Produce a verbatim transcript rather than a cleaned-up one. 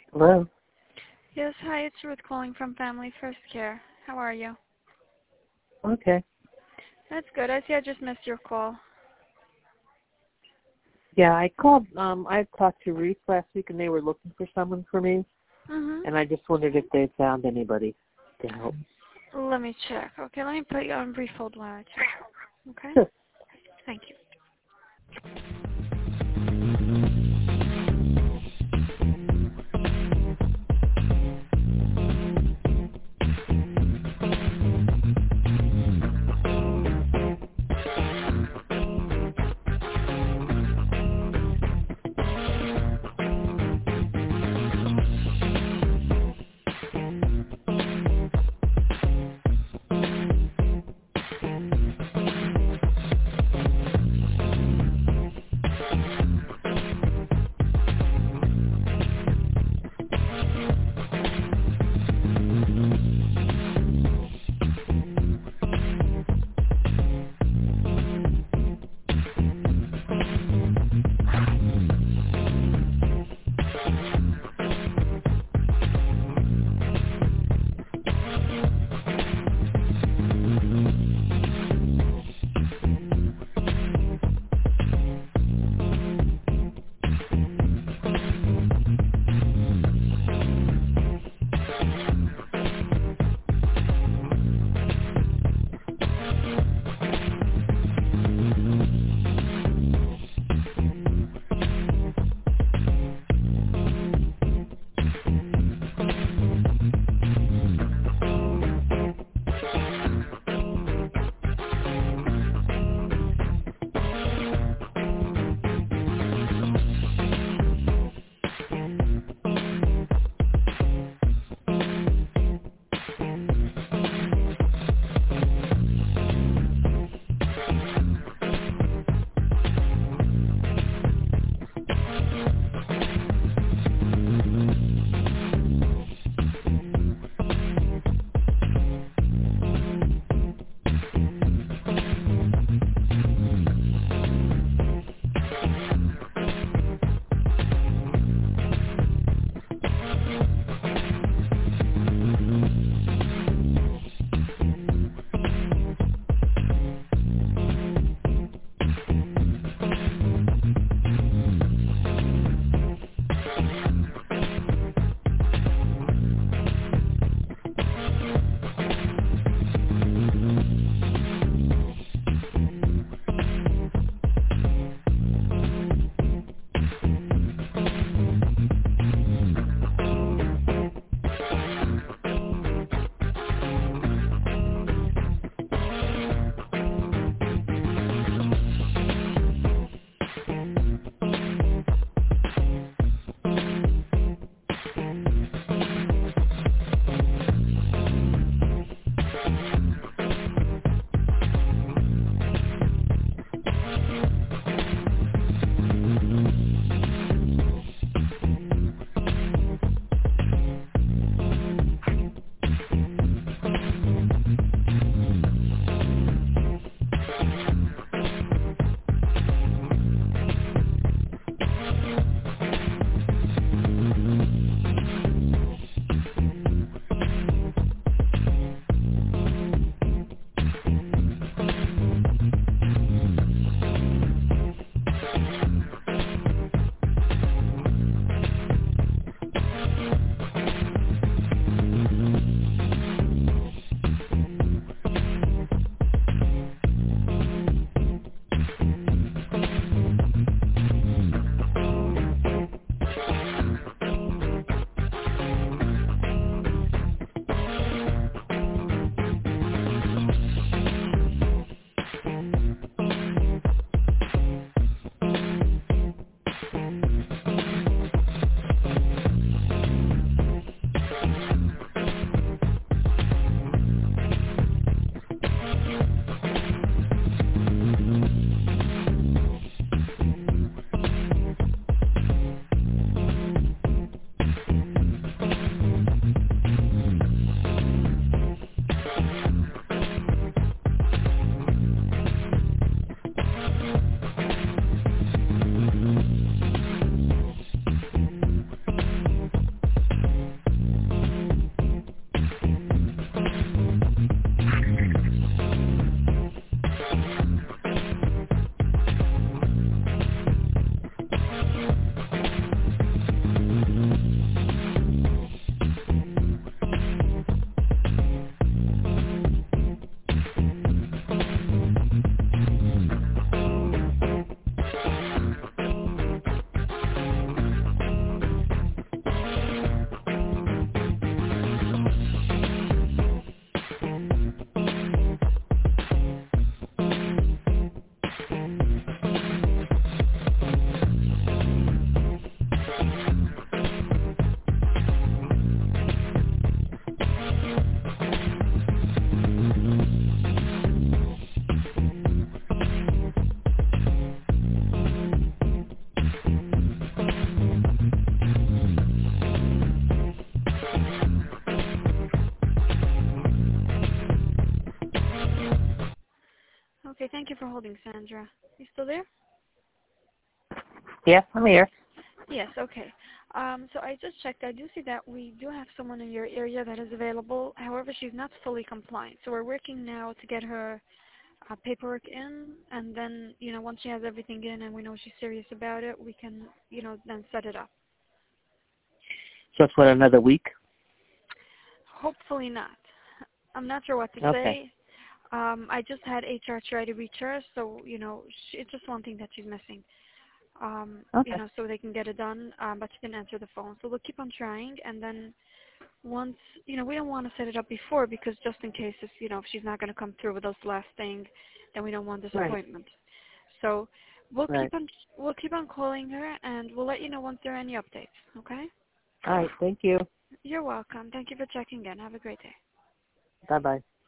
Hello. Yes, hi, it's Ruth calling from Family First Care. How are you? Okay. That's good. I see I just missed your call. Yeah, I called. Um, I had talked to Reese last week, and they were looking for someone for me, Mm-hmm. and I just wondered if they had found anybody to help. Let me check. Okay, let me put you on brief hold while I check. Okay? Sure. Thank you. holding, Sandra. You still there? Yes, I'm here. Yes, okay. Um, so I just checked. I do see that we do have someone in your area that is available. However, she's not fully compliant. So we're working now to get her uh, paperwork in, and then, you know, once she has everything in and we know she's serious about it, we can, you know, then set it up. So it's what, another week? Hopefully not. I'm not sure what to Okay. say. Um, I just had H R try to reach her, so, you know, she, it's just one thing that she's missing. Um, Okay. you know, so they can get it done, um, but she didn't answer the phone. So we'll keep on trying, and then once, you know, we don't want to set it up before because just in case, if, you know, if she's not going to come through with us last thing, then we don't want disappointment. Right. So we'll Right. keep on, we'll keep on calling her, and we'll let you know once there are any updates. Okay? All right. Thank you. You're welcome. Thank you for checking in. Have a great day. Bye bye.